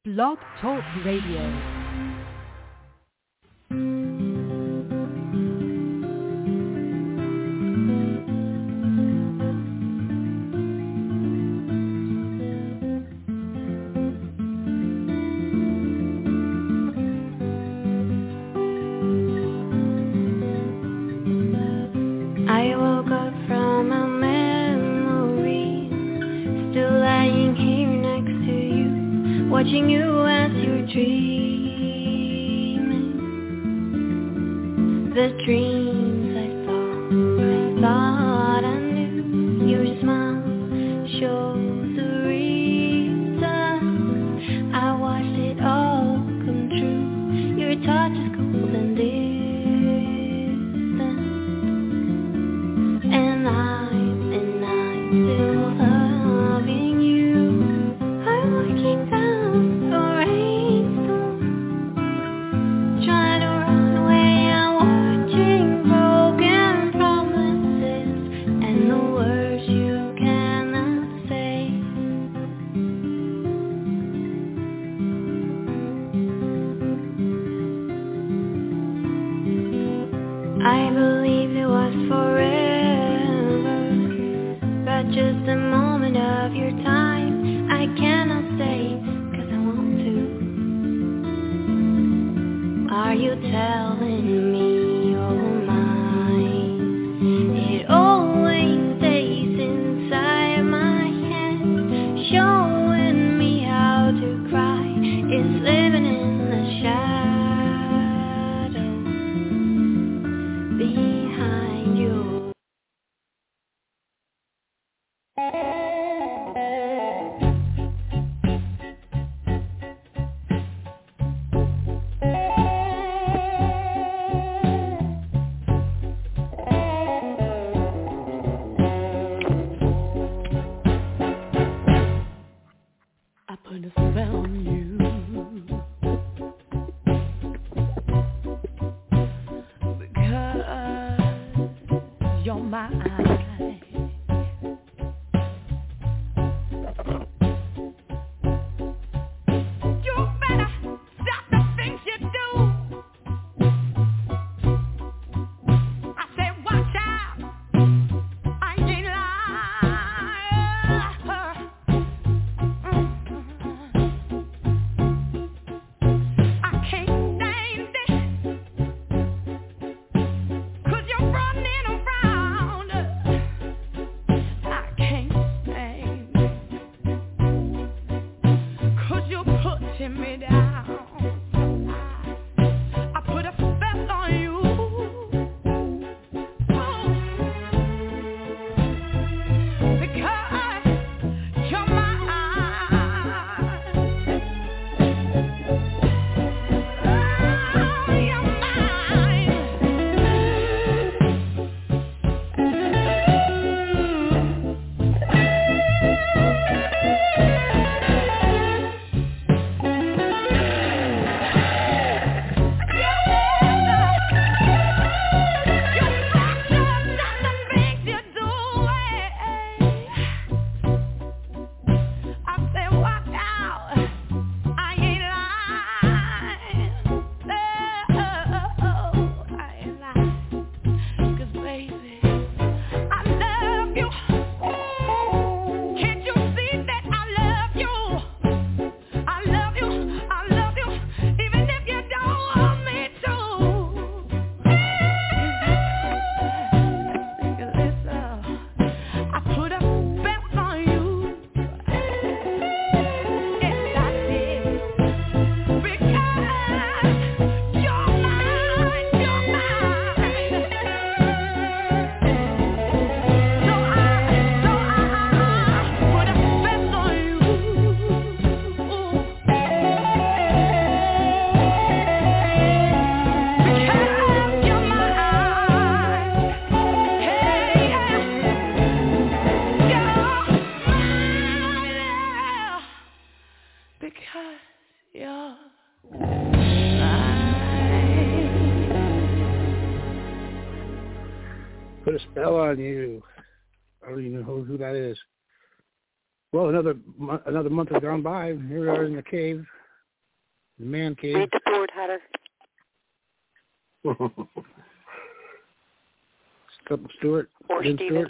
Blog Talk Radio. Watching you as you're dreaming, the dreams I thought I knew. Your smile shows the reason I watched it all come true. Your touch is cold and distant, and I'm still loving you. I'm walking down I believed it was forever, but just a moment of your time. I cannot stay, 'cause I want to. Are you telling me you're mine? It always stays inside my head, showing me how to cry. It's living in the shadow behind you. I put a spell on you. You're mine. You better stop the things you do. I said watch out, I ain't lying. I can't stand it, 'cause you're running around. I can't stand it, 'cause you're putting me down. I put a spell on you. Because you're mine. Oh, you're mine. Put a spell on you. I don't even know who that is. Well, another month has gone by. Here we are in the cave, The man cave. Read the board, Hatter. Stewart. Or Lynn Steven.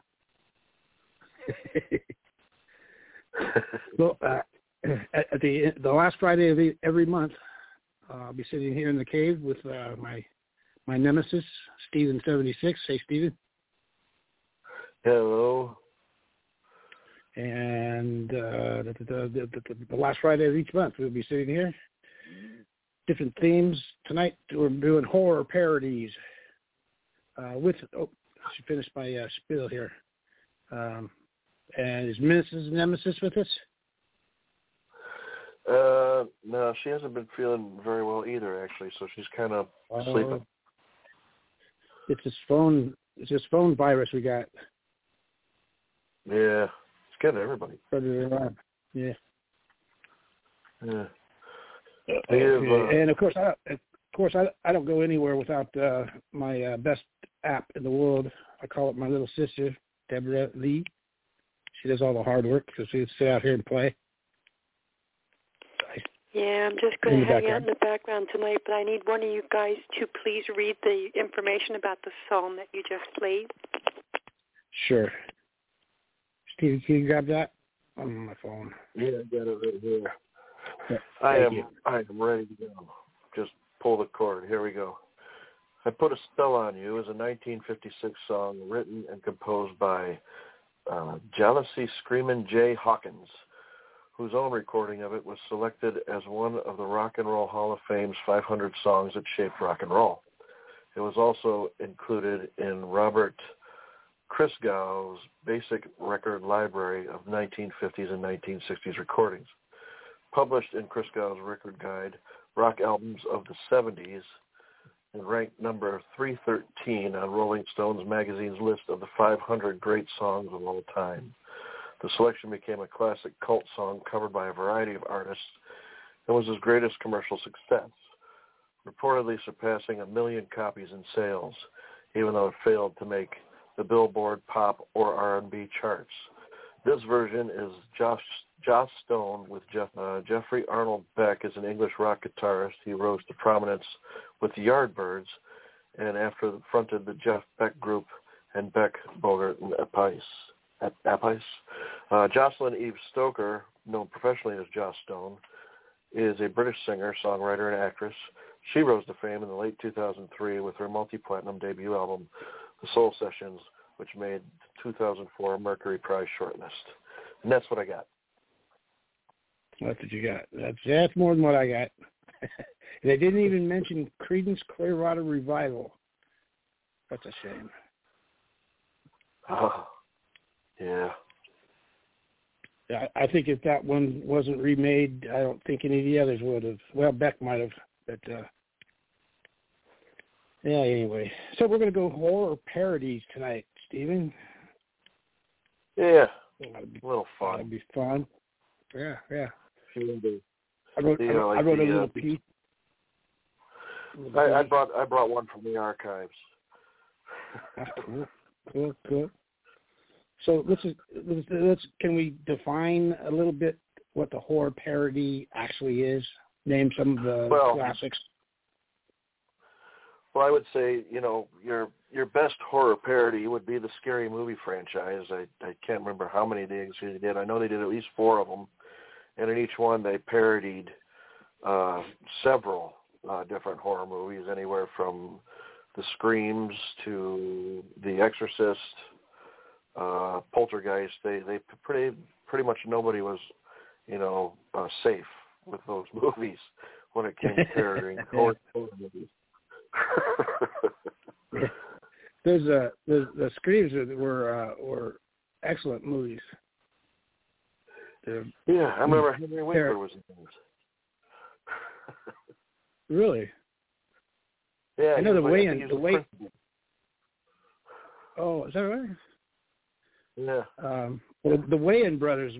Stewart. Well, at the last Friday of every month, I'll be sitting here in the cave with my nemesis, Steven76. Say, Steven. Hello. And the last Friday of each month, we'll be sitting here. Different themes. Tonight, we're doing horror parodies. I should finish my spiel here. And is Mrs. Nemesis with us? No, she hasn't been feeling very well either, actually, so she's kind of sleeping. It's this phone virus we got. Yeah, it's getting everybody. Yeah. Yeah. And of course, I don't go anywhere without my best app in the world. I call it my little sister, Deborah Lee. She does all the hard work because she sit out here and play. Yeah, I'm just going to hang out in the background tonight, but I need one of you guys to please read the information about the song that you just played. Sure. Steve, can you grab that? I'm on my phone. Yeah, I got it right here. Yeah, I am ready to go. Just pull the cord. Here we go. I Put a Spell on You is a 1956 song written and composed by Jealousy Screamin' Jay Hawkins, whose own recording of it was selected as one of the Rock and Roll Hall of Fame's 500 songs that shaped rock and roll. It was also included in Robert Christgau's basic record library of 1950s and 1960s recordings. Published in Christgau's record guide, Rock Albums of the 70s, and ranked number 313 on Rolling Stones magazine's list of the 500 great songs of all time. The selection became a classic cult song covered by a variety of artists and was his greatest commercial success, reportedly surpassing 1 million copies in sales, even though it failed to make the Billboard pop or R&B charts. This version is Joss Stone with Jeffrey Arnold Beck as an English rock guitarist. He rose to prominence with the Yardbirds and after fronted the Jeff Beck Group and Beck, Bogert, and Appice. Jocelyn Eve Stoker, known professionally as Joss Stone, is a British singer, songwriter, and actress. She rose to fame in the late 2003 with her multi-platinum debut album, The Soul Sessions, which made the 2004 Mercury Prize shortlist. And that's what I got. That's what you got. That's more than what I got. They didn't even mention Creedence Clearwater Revival. That's a shame. Oh, yeah. I think if that one wasn't remade, I don't think any of the others would have. Well, Beck might have, but yeah. Anyway, so we're going to go horror parodies tonight, Stephen. Yeah, a little fun. That'd be fun. Yeah. I wrote a little piece. I brought one from the archives. Cool. So let's can we define a little bit what the horror parody actually is? Name some of the classics. Well, I would say, your best horror parody would be the Scary Movie franchise. I can't remember how many they actually did. I know they did at least 4 of them, and in each one they parodied several different horror movies, anywhere from The Screams to The Exorcist, Poltergeist. They pretty much nobody was, safe with those movies when it came to parodying horror movies. The Screams were excellent movies. Yeah, I remember Henry Winkler was in those. Really? Yeah, I know the way. Oh, is that right? Yeah. Well, the Wayans brothers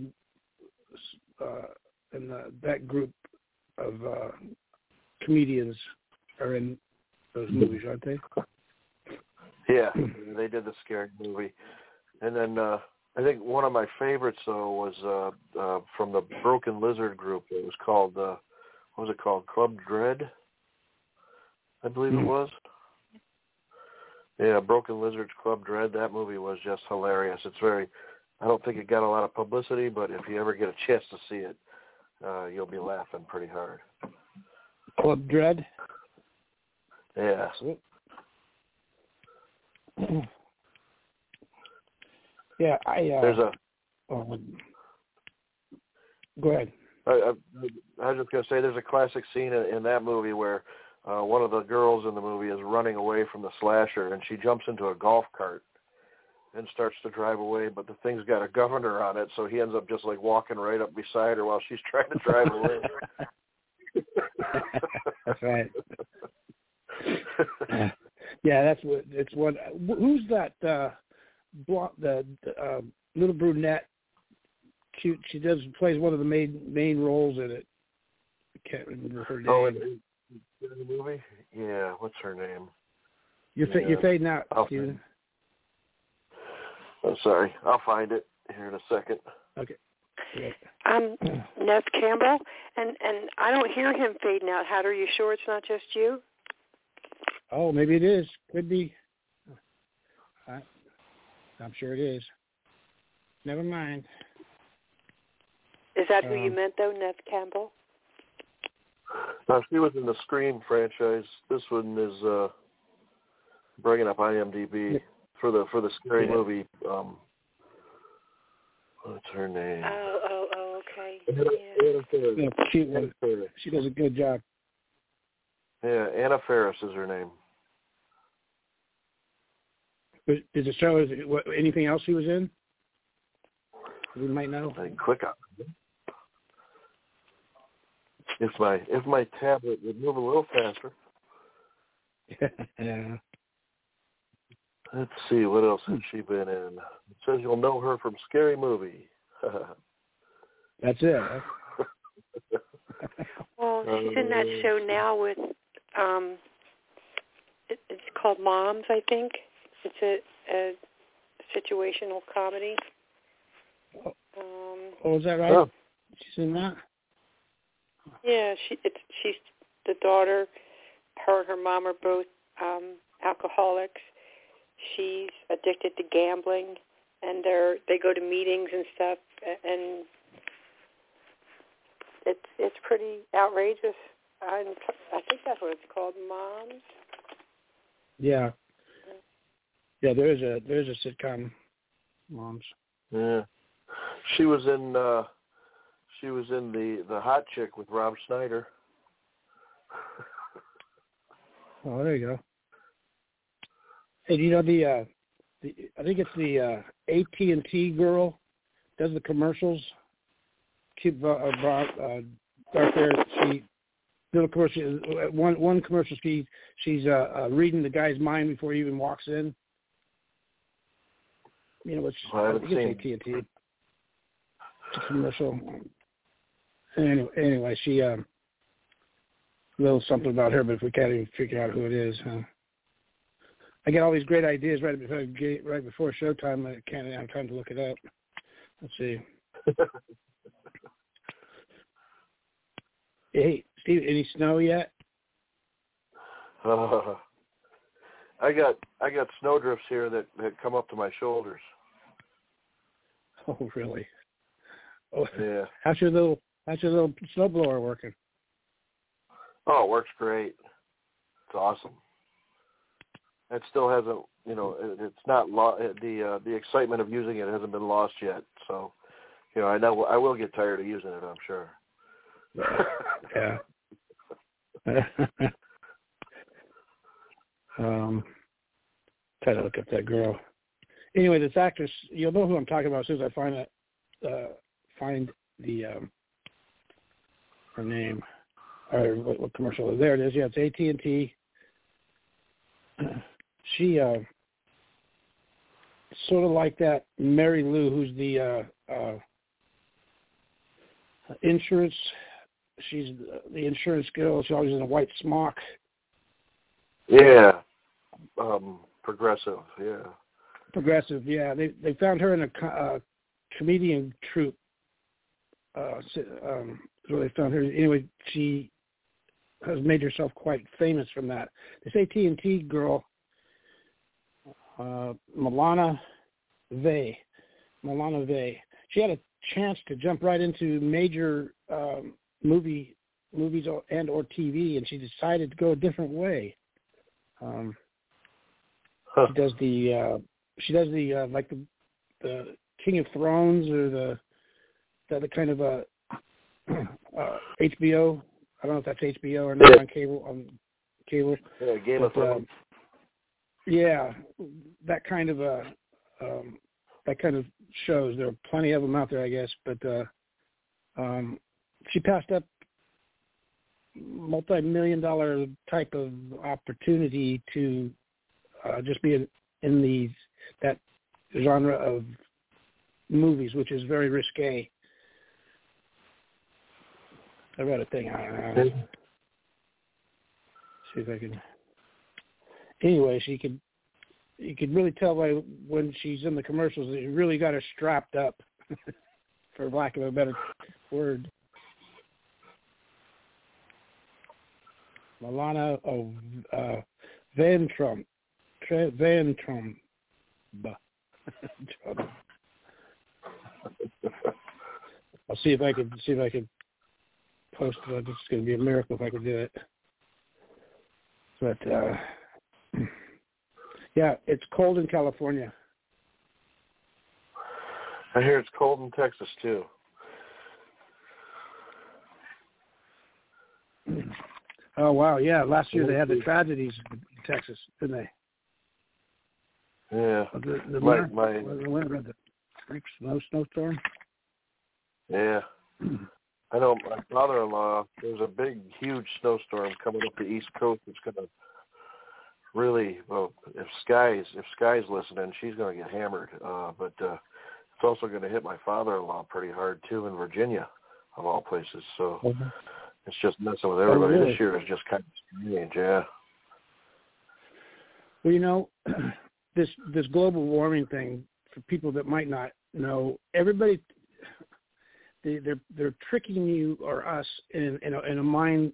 and that group of comedians are in those movies, aren't they? Yeah, they did the Scary Movie. And then I think one of my favorites, though, was from the Broken Lizard group. It was called, what was it called? Club Dread, I believe it was. Yeah, Broken Lizards Club Dread. That movie was just hilarious. I don't think it got a lot of publicity, but if you ever get a chance to see it, you'll be laughing pretty hard. Club Dread? Yeah. Yeah, There's a... Go ahead. I was just going to say there's a classic scene in that movie where one of the girls in the movie is running away from the slasher, and she jumps into a golf cart and starts to drive away, but the thing's got a governor on it, so he ends up just like walking right up beside her while she's trying to drive away. That's right. Yeah, that's what it's. What? Who's that? The little brunette, cute. She plays one of the main roles in it. I can't remember her name. Oh, in the movie? Yeah, what's her name? You're fading out, Steven. I'm sorry. I'll find it here in a second. Okay. Nev Campbell, and I don't hear him fading out. How are you sure it's not just you? Oh, maybe it is. Could be. I'm sure it is. Never mind. Is that who you meant, though, Nev Campbell? No, she was in the Scream franchise. This one is bringing up IMDb for the scary movie. What's her name? Oh, okay. Yeah, she does a good job. Yeah, Anna Faris is her name. Does it show anything else he was in? We might know. I click on it. If my tablet would move a little faster. Yeah. Let's see, what else has she been in? It says you'll know her from Scary Movie. That's it. Well, she's in that show now with, it's called Moms, I think. It's a situational comedy. Is that right? Oh. She's in that? Yeah, she's the daughter. Her and her mom are both alcoholics. She's addicted to gambling, and they go to meetings and stuff, and it's pretty outrageous. I think that's what it's called, Moms. Yeah. Yeah, there's a sitcom, Moms. Yeah, she was in the Hot Chick with Rob Schneider. Oh, there you go. Hey, do you know I think it's the AT&T girl does the commercials. Cute, dark hair. She little commercial. One commercial. She's reading the guy's mind before he even walks in. You know, I haven't seen AT&T. It's a commercial. Anyway, she a little something about her, but if we can't even figure out who it is, I get all these great ideas right before showtime. I can't have time to look it up. Let's see. Hey, Steve, any snow yet? I got snowdrifts here that come up to my shoulders. Oh, really? Oh, yeah. How's your little snowblower working? Oh, it works great. It's awesome. It still hasn't, it's not the excitement of using it hasn't been lost yet. So, I know I will get tired of using it, I'm sure. Yeah. Try to look up that girl. Anyway, this actress, you'll know who I'm talking about as soon as I find her name or what commercial is. There it is. Yeah, it's AT&T. She sort of like that Mary Lou, who's the insurance. She's the insurance girl. She's always in a white smock. Yeah. Progressive. Yeah. Progressive. Yeah. They found her in a comedian troupe. Where they found her. Anyway, she has made herself quite famous from that. This AT&T girl, Milana Vey. She had a chance to jump right into major movies and or TV, and she decided to go a different way. She does the like the King of Thrones or the kind of HBO. I don't know if that's HBO or not on cable. Yeah, Game of Thrones. Yeah, that kind of shows. There are plenty of them out there, I guess. But she passed up multi-million-dollar type of opportunity to just be in that genre of movies, which is very risque. I read a thing. See if I can. Anyway, you could really tell by when she's in the commercials that you really got her strapped up, for lack of a better word. Milana Van Trump. I'll see if I could post it. It's going to be a miracle if I could do it. But yeah, it's cold in California. I hear it's cold in Texas too. Oh wow, yeah. Last year they had the tragedies in Texas, didn't they? Yeah. The snowstorm. Yeah. I know my father-in-law, there's a big, huge snowstorm coming up the East Coast. It's going to really, well, if Sky's listening, she's going to get hammered. But it's also going to hit my father-in-law pretty hard, too, in Virginia, of all places. So it's just messing with everybody. Really? This year is just kind of strange, yeah. Well, you know, this global warming thing, for people that might not know, everybody... They're tricking you or us in a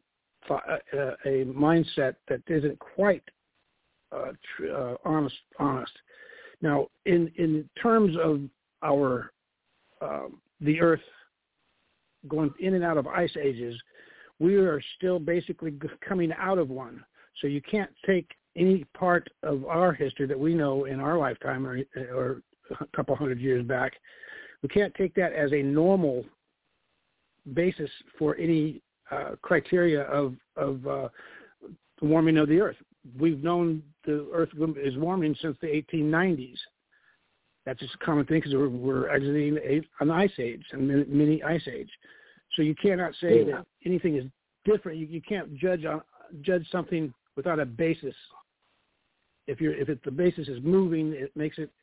mindset that isn't quite honest. Now, in terms of our the Earth going in and out of ice ages, we are still basically coming out of one. So you can't take any part of our history that we know in our lifetime or a couple hundred years back. We can't take that as a normal basis for any criteria of the warming of the Earth. We've known the Earth is warming since the 1890s. That's just a common thing because we're exiting an ice age, a mini ice age. So you cannot say that anything is different. You can't judge something without a basis. If the basis is moving, it makes it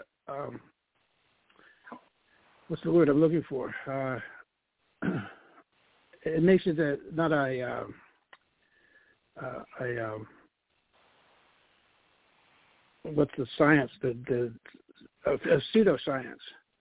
what's the word I'm looking for? It makes it not a what's the science? The pseudoscience.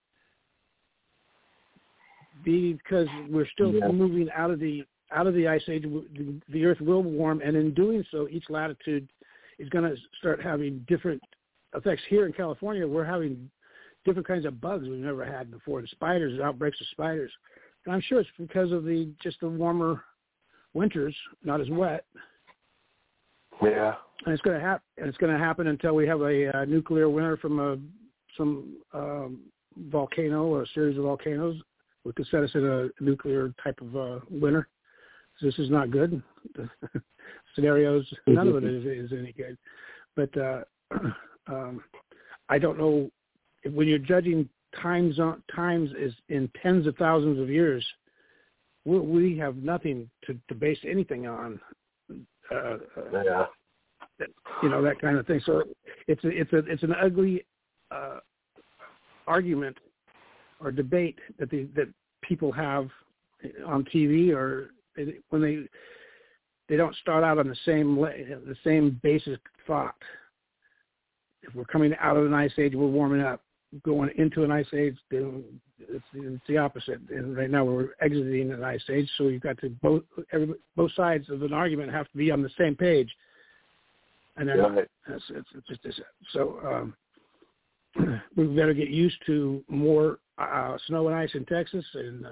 Because we're still moving out of the ice age. The Earth will warm, and in doing so, each latitude is going to start having different effects. Here in California, we're having different kinds of bugs we've never had before. The spiders, outbreaks of spiders. And I'm sure it's because of the warmer winters, not as wet. Yeah. And it's going to happen. And it's going to happen until we have a nuclear winter from some volcano or a series of volcanoes, which could set us in a nuclear type of winter. So this is not good. The scenarios, none of it is any good. But I don't know when you're judging times is in tens of thousands of years. We have nothing to base anything on. That kind of thing. So it's an ugly argument or debate that people have on TV, or when they don't start out on the same basic thought. If we're coming out of an ice age, we're warming up. Going into an ice age, it's the opposite. And right now we're exiting an ice age, so you've got to both sides of an argument have to be on the same page. And then it's just this. So we better get used to more snow and ice in Texas, and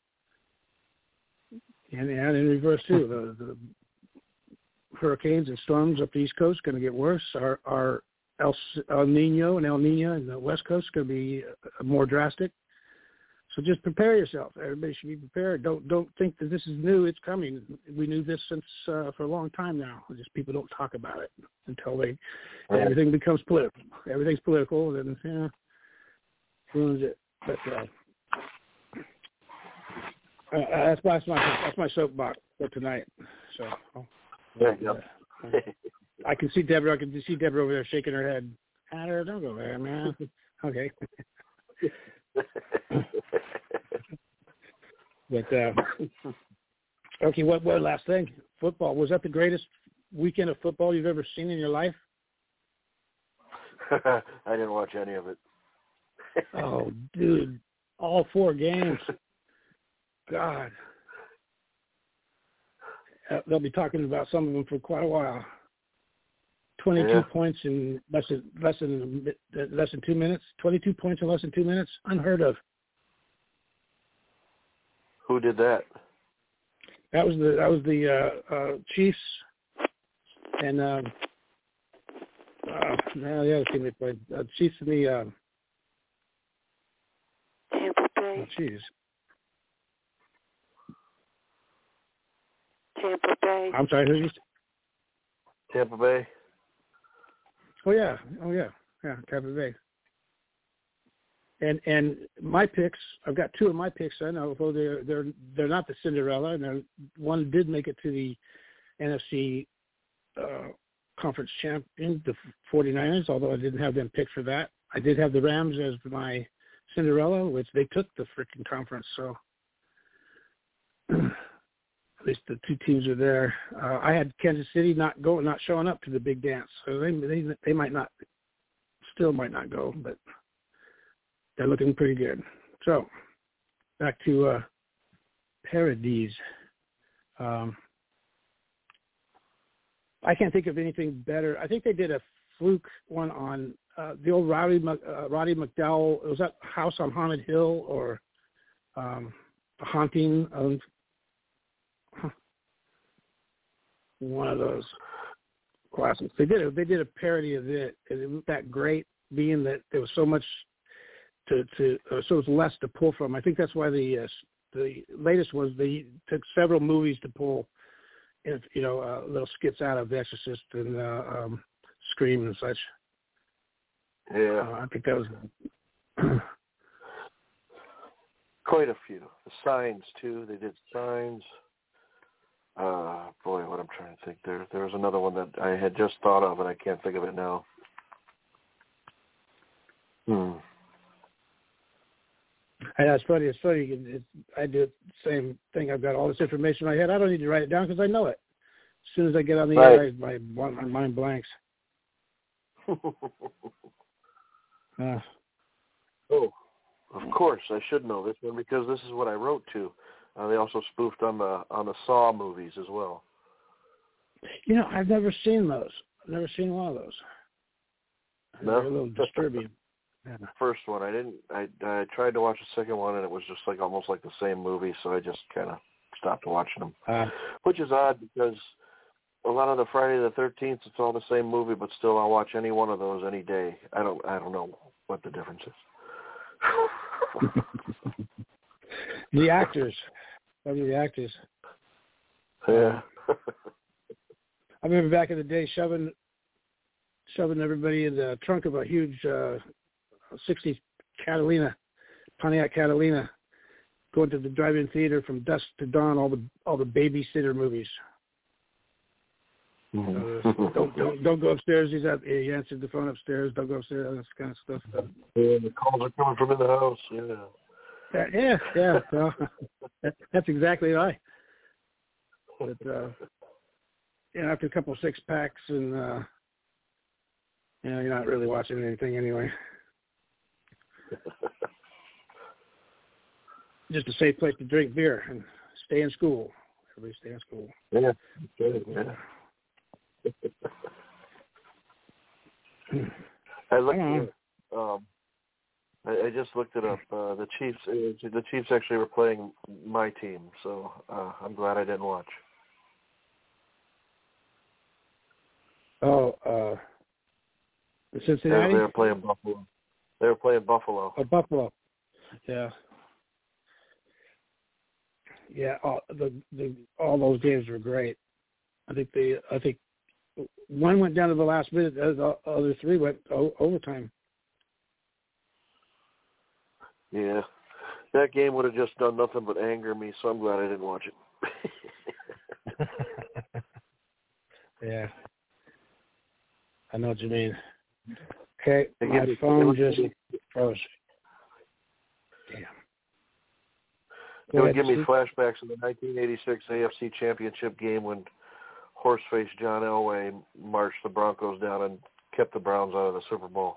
in reverse too. The hurricanes and storms up the East Coast are going to get worse. Our El Nino and El Nina in the West Coast is going to be more drastic. So just prepare yourself. Everybody should be prepared. Don't think that this is new. It's coming. We knew this since for a long time now. Just people don't talk about it until everything becomes political. Everything's political, and ruins it. But that's my soapbox for tonight. So I can see Deborah. Over there shaking her head. Don't go there, man. Okay. But okay, what last thing? Football. Was that the greatest weekend of football you've ever seen in your life? I didn't watch any of it. Oh, dude, all 4 games. God, they'll be talking about some of them for quite a while. 22 points in less than 2 minutes. 22 points in less than 2 minutes. Unheard of. Who did that? That was the Chiefs and the other team they played. Chiefs and the Tampa Bay. Jeez. Tampa Bay. I'm sorry, who's Tampa Bay. Oh yeah, Tampa Bay. And my picks, I've got 2 of my picks. I know, although they're not the Cinderella, and one did make it to the NFC conference champion, the 49ers. Although I didn't have them picked for that, I did have the Rams as my Cinderella, which they took the freaking conference. So at least the 2 teams are there. I had Kansas City not showing up to the big dance, so they might not go, but they're looking pretty good. So back to Paradise. I can't think of anything better. I think they did a fluke one on the old Roddy McDowell. Was that House on Haunted Hill or The Haunting of one of those classics? They did a parody of it, and it was that great, being that there was so much so it was less to pull from. I think that's why the latest was they took several movies to pull, little skits out of The Exorcist and Scream and such. Yeah, I think that was quite a few. The Signs too. They did Signs. Boy, what I'm trying to think. There was another one that I had just thought of, and I can't think of it now. It's funny. I do the same thing. I've got all this information in my head. I don't need to write it down because I know it. As soon as I get on the air, my mind blanks. Of course, I should know this one because this is what I wrote to. They also spoofed on the Saw movies as well. I've never seen those. I've never seen one of those. No? They're a little disturbing. Yeah. First one, I tried to watch the second one, and it was just almost like the same movie, so I just kind of stopped watching them. Which is odd because a lot of the Friday the 13th, it's all the same movie, but still I'll watch any one of those any day. I don't know what the difference is. The actors. Yeah. I remember back in the day shoving everybody in the trunk of a huge 60s Pontiac Catalina, going to the drive-in theater from dusk to dawn, all the babysitter movies. Don't go upstairs. He answered the phone upstairs. Don't go upstairs. That kind of stuff. Yeah, the calls are coming from in the house. Yeah. Yeah. Well, that's exactly right. But after a couple of 6-packs, and you're not really watching anything anyway. just a safe place to drink beer and stay in school. Everybody stay in school. Yeah, good. Yeah. I just looked it up. The Chiefs actually were playing my team, so I'm glad I didn't watch. Oh, the Cincinnati? They were playing Buffalo. Oh, Buffalo. Yeah. Yeah, all those games were great. I think one went down to the last minute. The other three went overtime. Yeah, that game would have just done nothing but anger me. So I'm glad I didn't watch it. Yeah, I know what you mean. Okay, my phone just froze. Damn. It would give me flashbacks of the 1986 AFC Championship game when horse-faced John Elway marched the Broncos down and kept the Browns out of the Super Bowl.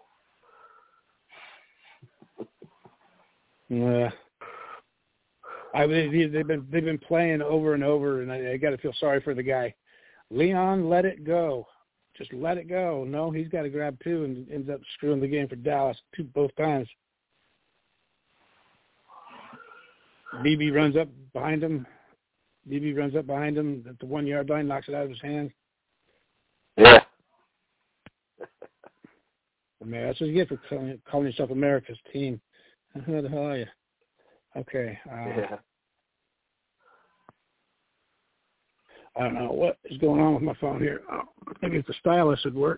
Yeah. They've been playing over and over, and I got to feel sorry for the guy. Leon, let it go. Just let it go. No, he's got to grab two and ends up screwing the game for Dallas both times. BB runs up behind him at the 1 yard line, knocks it out of his hand. Yeah. Man, that's what you get for calling yourself America's team. Who the hell are you? Okay. Yeah. I don't know what is going on with my phone here. Maybe if the stylus would work.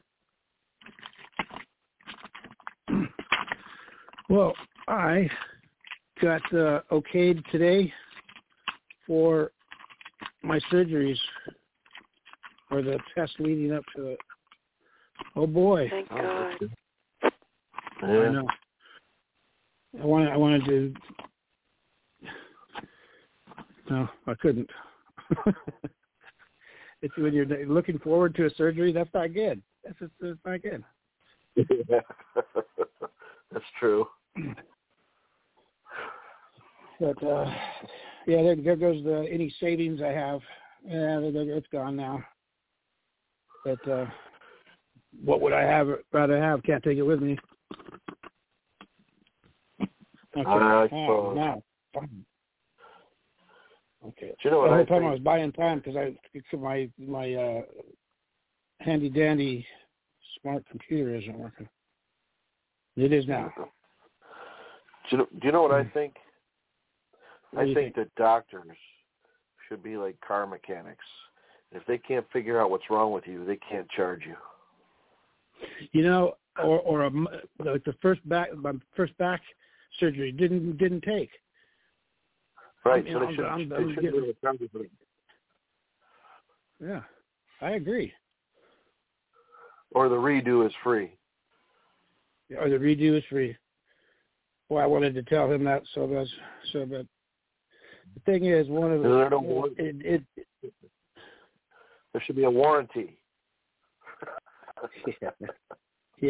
Well, I got okayed today for my surgeries or the test leading up to it. Oh boy! Thank God. Yeah. I know. I wanted to. No, I couldn't. It's when you're looking forward to a surgery. That's not good. That's not good. Yeah. That's true. But yeah, there goes any savings I have. Yeah, it's gone now. But what would I rather have? Can't take it with me. Okay. Now, fine. Okay. Do you know what the whole I time think? I was buying time because my handy dandy smart computer isn't working. It is now. Do you know what I think? What I think that doctors should be like car mechanics. If they can't figure out what's wrong with you, they can't charge you. You know, or like my first back surgery didn't take. Right. I mean, So they should be able to charge you for it. Yeah, I agree. Or the redo is free. Or the redo is free. Well, I wanted to tell him that so that the thing is one of the there should be a warranty. Yeah.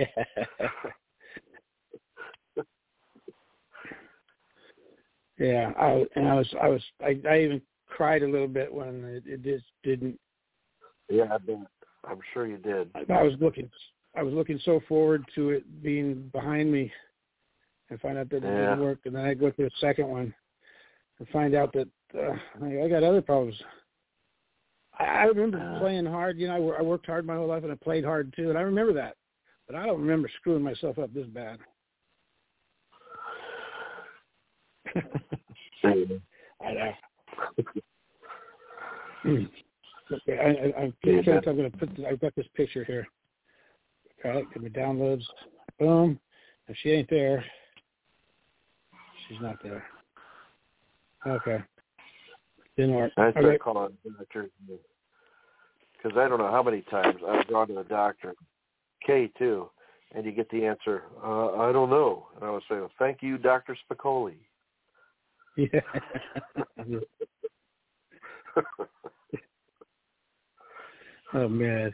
Yeah, I even cried a little bit when it just didn't. Yeah, I'm sure you did. I was looking so forward to it being behind me, and find out that it didn't work, and then I go to the second one, and find out that I got other problems. I remember playing hard. You know, I worked hard my whole life, and I played hard too, and I remember that. But I don't remember screwing myself up this bad. I know. Okay, I'm going to put. I've got this picture here. Okay, give me downloads. Boom. If she ain't there, she's not there. Okay. Didn't work. I start calling doctors because I don't know how many times I've gone to the doctor, K2, and you get the answer, I don't know. And I would say, well, thank you, Dr. Spicoli. Yeah. Oh man.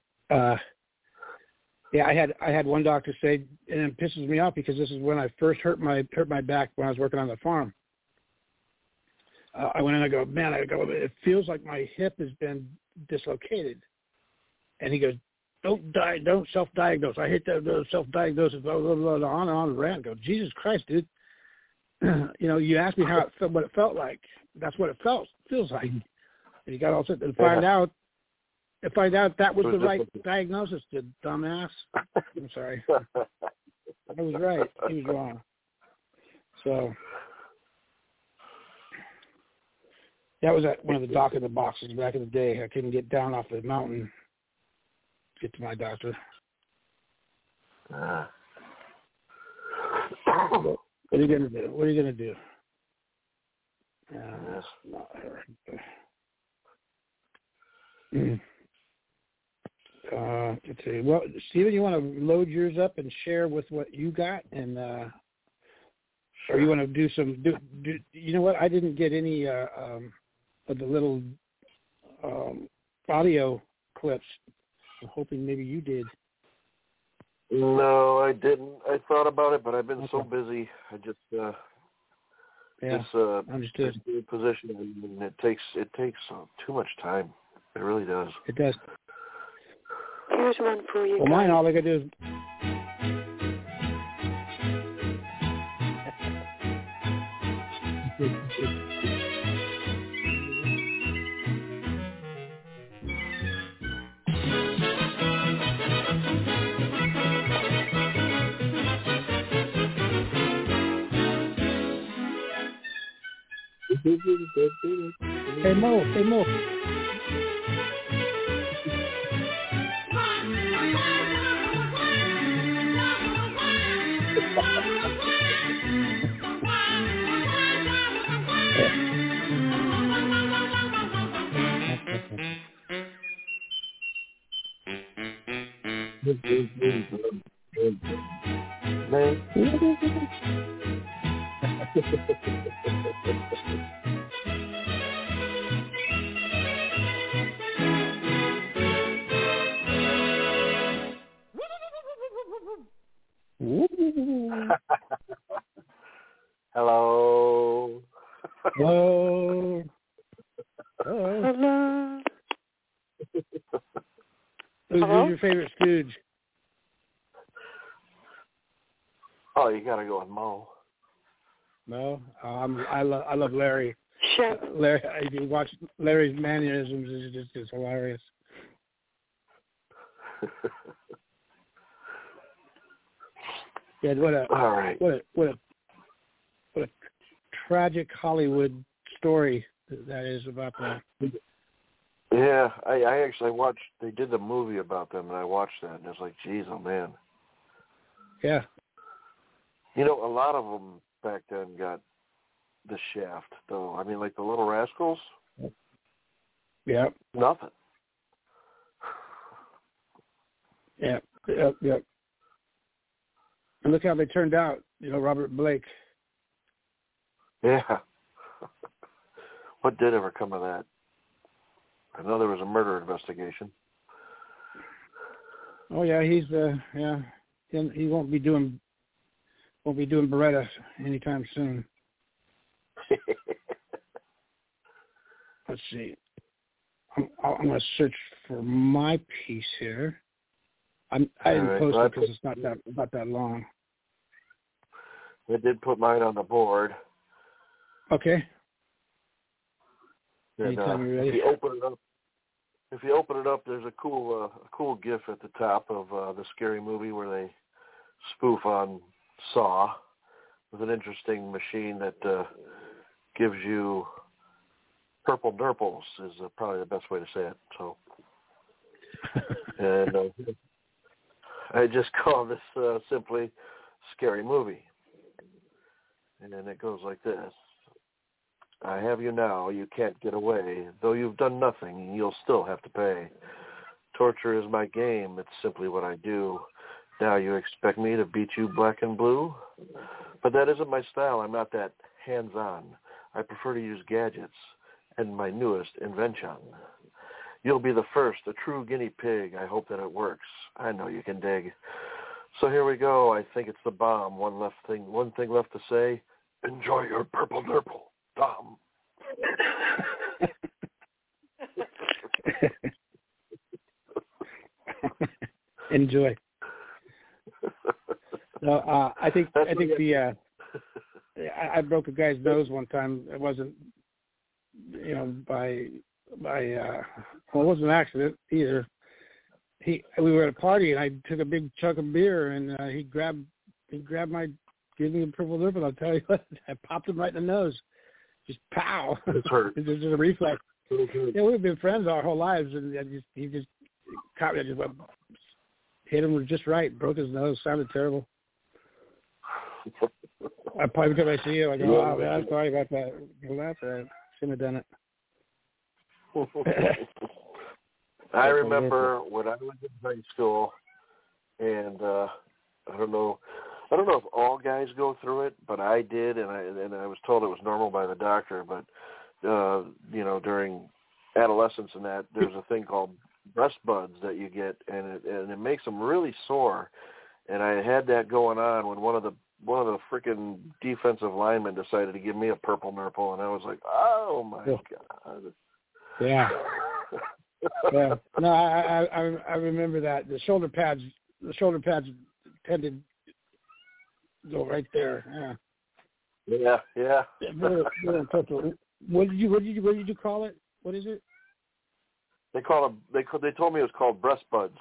Yeah, I had one doctor say, and it pisses me off because this is when I first hurt my back when I was working on the farm. I went in. I go, man. It feels like my hip has been dislocated. And he goes, don't self-diagnose. I hate that self-diagnosis. Blah, blah, blah, blah, on and on and rant. Go, Jesus Christ, dude. You asked me how it felt, what it felt like. That's what it feels like. And you got all set and find out that was the right diagnosis, you dumbass. I'm sorry. I was right. He was wrong. So that was at one of the dock in the boxes back in the day. I couldn't get down off the mountain to get to my doctor. What are you gonna do? What are you gonna do? Not her. Let's see. Well, Stephen, you want to load yours up and share with what you got, and or you want to do some? Do you know what? I didn't get any of the little audio clips. I'm hoping maybe you did. No, I didn't. I thought about it, but I've been so busy. I just understood. Position, and it takes too much time. It really does. It does. Here's one for you. Well, mine, all I got to do is. Hey Mo. Hello. Hello. Hello. Who's your favorite Stooge? Oh, you gotta go with Mo. No, I love Larry. Sure. Larry, if you watch Larry's mannerisms, it's hilarious. Yeah, what a tragic Hollywood story that is about that. Yeah, I actually watched. They did the movie about them, and I watched that, and it's like, geez, oh man. Yeah. You know, a lot of them back then got the shaft, though. I mean, like the Little Rascals. Yeah. Nothing. Yeah. And look how they turned out. You know, Robert Blake. Yeah. What did ever come of that? I know there was a murder investigation. Oh yeah, he won't be doing Beretta anytime soon. Let's see. I'm going to search for my piece here. I didn't post it because it's not that long. I did put mine on the board. Okay. And, Anytime you're ready. if you open it up, there's a cool GIF at the top of the Scary Movie where they spoof on Saw with an interesting machine that gives you purple nurples is probably the best way to say it. So, and I just call this simply Scary Movie. And then it goes like this. I have you now, you can't get away. Though you've done nothing, you'll still have to pay. Torture is my game, it's simply what I do. Now you expect me to beat you black and blue? But that isn't my style, I'm not that hands-on. I prefer to use gadgets and my newest invention. You'll be the first, a true guinea pig. I hope that it works. I know you can dig. So here we go. I think it's the bomb. One thing left to say. Enjoy your purple nurple, Tom. Enjoy. No, I think the I broke a guy's nose one time. It wasn't, by well, it wasn't an accident either. We were at a party and I took a big chunk of beer and he grabbed gave me a purple ribbon. I'll tell you what, I popped him right in the nose. Just pow. It's hurt. It's just a reflex. Yeah, we've been friends our whole lives, and he just caught me. I just hit him just right. Broke his nose. Sounded terrible. I probably every time I see you, I go, "Oh man, I'm sorry about that. I shouldn't have done it." I remember when I was in high school, and I don't know if all guys go through it, but I did, and I was told it was normal by the doctor. But during adolescence and that, there's a thing called breast buds that you get, and it makes them really sore. And I had that going on when one of the freaking defensive linemen decided to give me a purple nurple, and I was like, oh my god. Yeah. Yeah. No, I remember that. The shoulder pads tended to go right there. Yeah. Yeah. What did you call it? What is it? They told me it was called breast buds.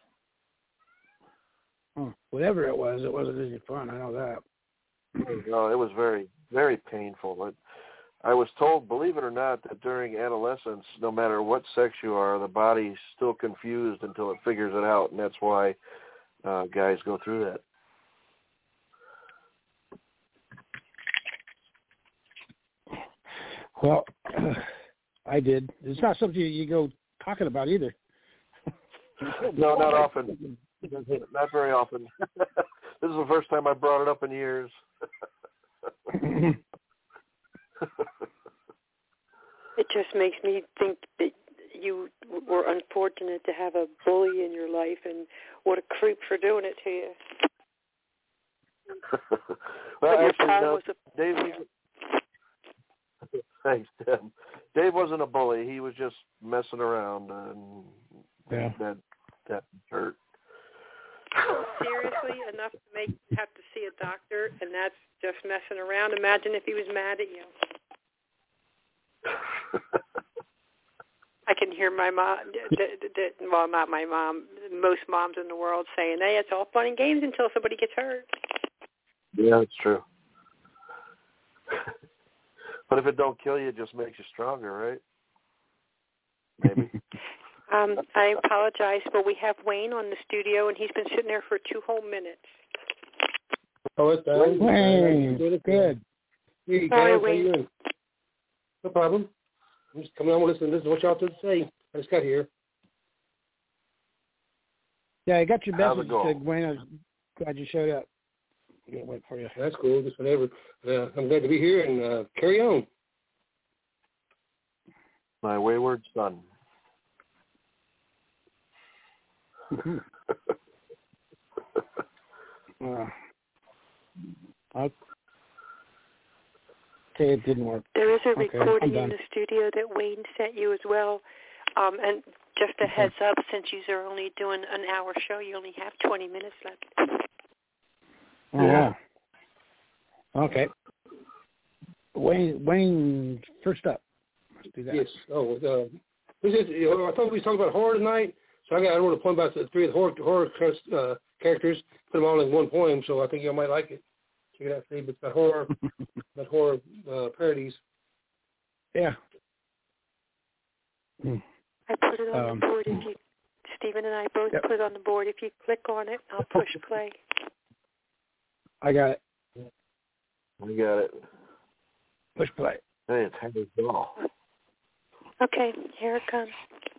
Whatever it wasn't any fun. I know that. No, it was very, very painful. But I was told, believe it or not, that during adolescence, no matter what sex you are, the body's still confused until it figures it out, and that's why guys go through that. Well, I did. It's not something you go talking about either. No, not often. Not very often. This is the first time I brought it up in years. It just makes me think that you were unfortunate to have a bully in your life, and what a creep for doing it to you. Well, actually, no, Dave. Thanks, Deb. Dave wasn't a bully. He was just messing around, and that hurt. Seriously, enough to make you have to see a doctor, and that's just messing around. Imagine if he was mad at you. I can hear my mom, well, not my mom, most moms in the world saying, hey, it's all fun and games until somebody gets hurt. Yeah, it's true. But if it don't kill you, it just makes you stronger, right? Maybe. I apologize, but we have Wayne on the studio, and he's been sitting there for 2 whole minutes. Oh, it's fine. Wayne, good. Hey, guys, how you doing? No problem. I'm just coming on and listening. This is what y'all have to say. I just got here. Yeah, I got your message, Wayne. I'm glad you showed up. I'm going to wait for you. That's cool. Just whatever. I'm glad to be here and carry on. My wayward son. Okay, it didn't work. There is a recording in the studio that Wayne sent you as well. And just a heads up, since you're only doing an hour show, you only have 20 minutes left. Oh, yeah. Okay. Wayne, first up. Let's do that. Yes. Oh, I thought we was talking about horror tonight, so I wrote a poem about the 3 horror characters, put them all in one poem, so I think you might like it. Check it out, Steve. It's about horror parodies. Yeah. I put it on the board. Stephen and I both put it on the board. If you click on it, I'll push play. I got it. We got it. Push play. Hey, it's Henry Ball. Okay, here it comes.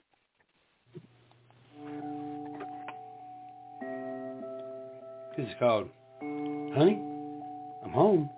This is called Honey, I'm Home.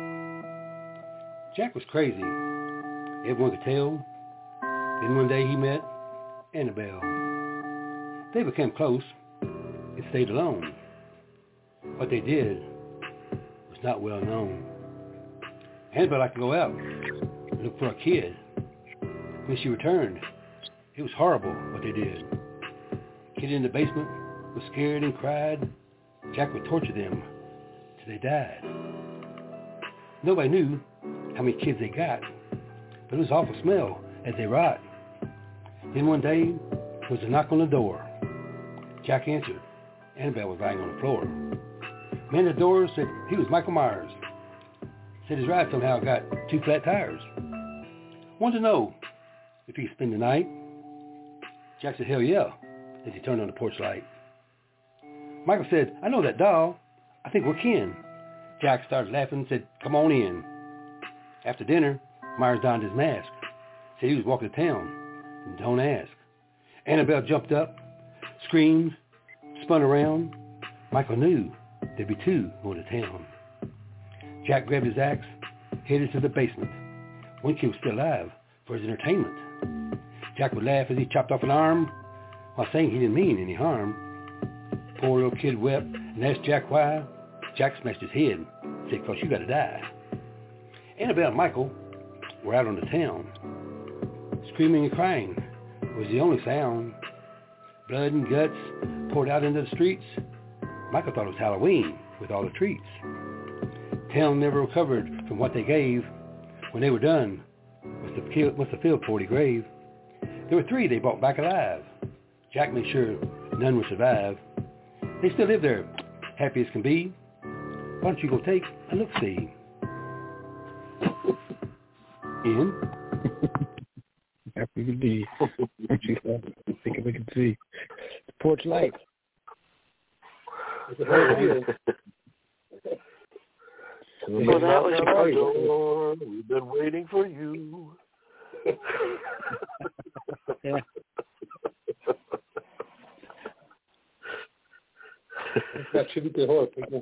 Jack was crazy. Everyone could tell. Then one day he met Annabelle. They became close and stayed alone. What they did was not well known. Annabelle liked to go out, and looked for a kid. When she returned, it was horrible what they did. Kid in the basement was scared and cried. Jack would torture them till they died. Nobody knew how many kids they got, but it was an awful smell as they rot. Then one day, there was a knock on the door. Jack answered. Annabelle was lying on the floor. Man at the door said he was Michael Myers. Said his ride somehow got 2 flat tires. Wanted to know if he could spend the night. Jack said, hell yeah, as he turned on the porch light. Michael said, I know that doll. I think we're kin. Jack started laughing and said, come on in. After dinner, Myers donned his mask. Said he was walking to town. And don't ask. Annabelle jumped up, screamed, spun around. Michael knew there'd be 2 going to town. Jack grabbed his axe, headed to the basement. One kid was still alive for his entertainment. Jack would laugh as he chopped off an arm while saying he didn't mean any harm. Poor little kid wept and asked Jack why. Jack smashed his head and said, 'cause you gotta die. Annabelle and Michael were out on the town. Screaming and crying was the only sound. Blood and guts poured out into the streets. Michael thought it was Halloween with all the treats. Town never recovered from what they gave. When they were done, must have filled 40 grave. There were 3 they brought back alive. Jack made sure none would survive. They still live there, happy as can be. Why don't you go take a look-see? Ian? Happy to be. Think we can see. Porch light. Well, that was our door. We've been waiting for you. Yeah. That should be the horror people.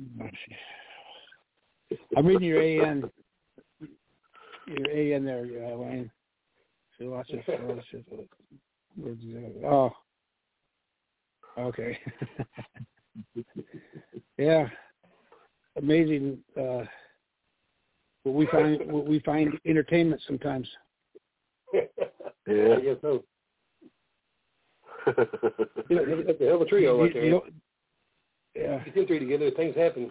I'm reading your AN there, Wayne. So watch it. Oh. Okay. Yeah. Amazing what we find entertainment sometimes. Yeah. I guess so. That's a hell of a trio right there. Yeah. You get 3 together, things happen.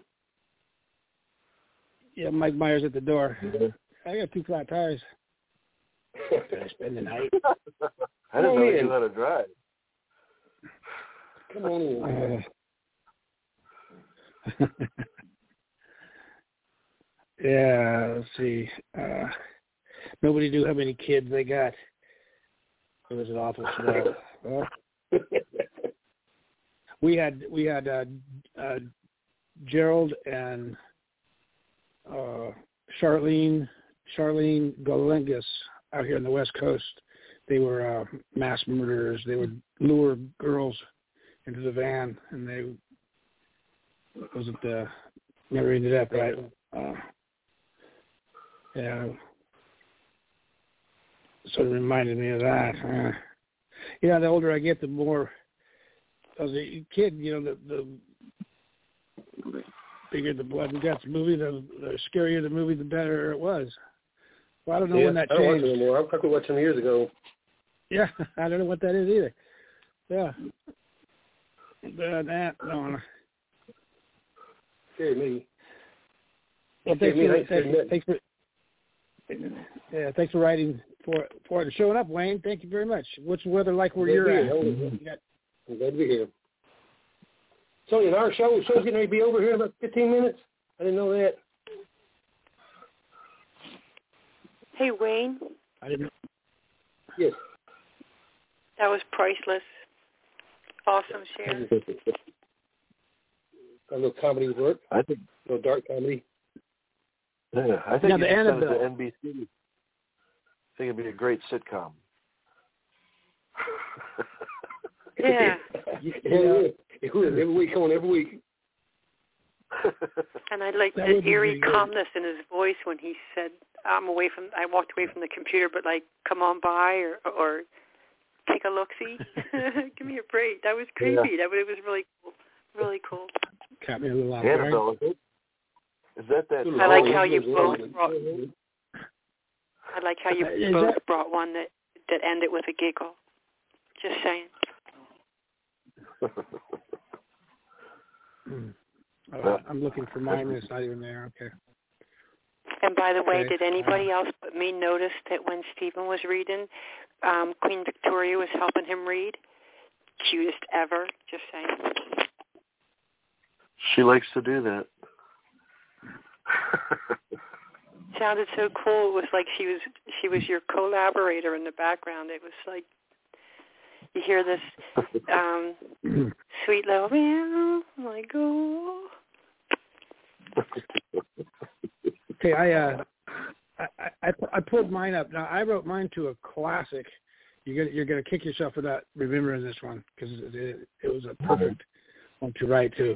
Yeah, Mike Myers at the door. Yeah. I got 2 flat tires. Gonna spend the night. I didn't know you knew how to drive. Come on in. Yeah, let's see. Nobody knew how many kids they got. It was an awful smell. We had Gerald and Charlene Galengas out here on the West Coast. They were mass murderers. They would lure girls into the van, and they never ended up right. Yeah, sort of reminded me of that. The older I get, the more. As a kid, the bigger the blood and guts movie, the scarier the movie, the better it was. Well, I don't know when that changed. I don't watch it anymore. I could watch some years ago. Yeah, I don't know what that is either. Yeah. No. Scary me. Well, thanks for writing for it and showing up, Wayne. Thank you very much. What's the weather like where you're at? I'm glad to be here. So, in our show's getting ready to be over here in about 15 minutes. I didn't know that. Hey, Wayne. I didn't know. Yes. That was priceless. Awesome share. A little comedy work. I think. A little dark comedy. Yeah, I think the you should send it Annabelle. to NBC. I think it'd be a great sitcom. Yeah. It would. Every week, come on, every week. And I like the eerie calmness in his voice when he said, I walked away from the computer, but like, come on by or take a look-see. Give me a break. That was creepy. Yeah. It was really cool. Really cool. Got me a little off Annabelle, is that? I like how you both brought... I like how you both brought one that ended with a giggle. Just saying. I'm looking for mine, and it's not even there. Okay. And by the way, did anybody else but me notice that when Stephen was reading, Queen Victoria was helping him read? Cutest ever, just saying. She likes to do that. Sounded so cool. It was like she was your collaborator in the background. It was like you hear this sweet little meow, like oh. Okay, I pulled mine up. Now I wrote mine to a classic. You're gonna kick yourself for not remembering this one because it was a perfect one to write to.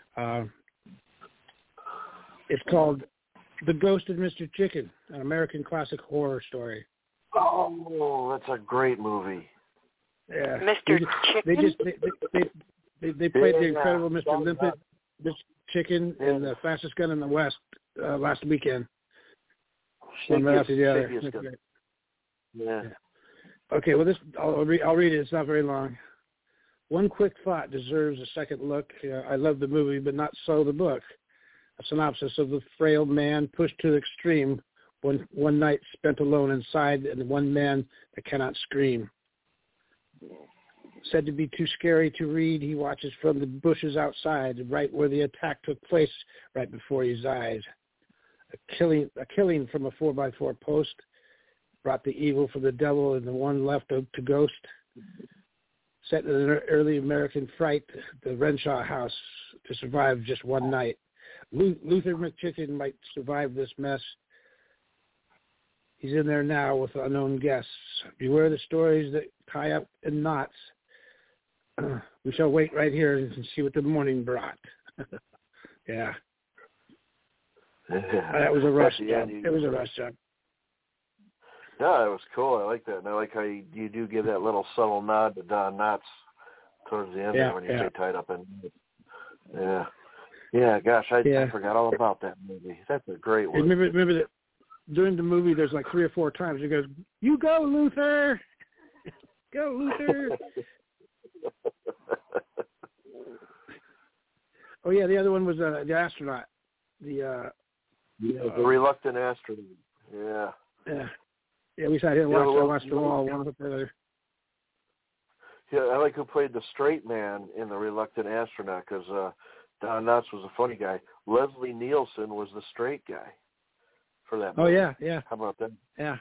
It's called The Ghost of Mr. Chicken, an American classic horror story. Oh, that's a great movie. Yeah, Mr. Chicken. They played the incredible Mr. Limpet, Mr. Chicken, and the Fastest Gun in the West last weekend. One after the other. Yeah. Okay, well, I'll read it. It's not very long. One quick thought deserves a second look. I love the movie, but not so the book. A synopsis of the frail man pushed to the extreme, one night spent alone inside, and one man that cannot scream. Said to be too scary to read, he watches from the bushes outside, right where the attack took place, right before his eyes. A killing from a 4x4 post brought the evil from the devil and the one left to ghost. Set in an early American fright, the Renshaw house to survive just one night. Luther McChicken might survive this mess. He's in there now with unknown guests. Beware the stories that tie up in knots. We shall wait right here and see what the morning brought. Yeah. That was a rush job. It was a rush job. Yeah, it was cool. I like that. And I like how you do give that little subtle nod to Don Knotts towards the end there when you say tied up in. Yeah. Yeah, gosh, I forgot all about that movie. That's a great one. Remember that during the movie there's like 3 or 4 times he goes, "You go, Luther! Go, Luther!" Oh, yeah, the other one was the astronaut. The reluctant astronaut. Yeah. Yeah, we sat here and watched them all, one after the other. Yeah, I like who played the straight man in The Reluctant Astronaut because Don Knotts was a funny guy. Leslie Nielsen was the straight guy for that movie. Oh, yeah. How about that? Yeah.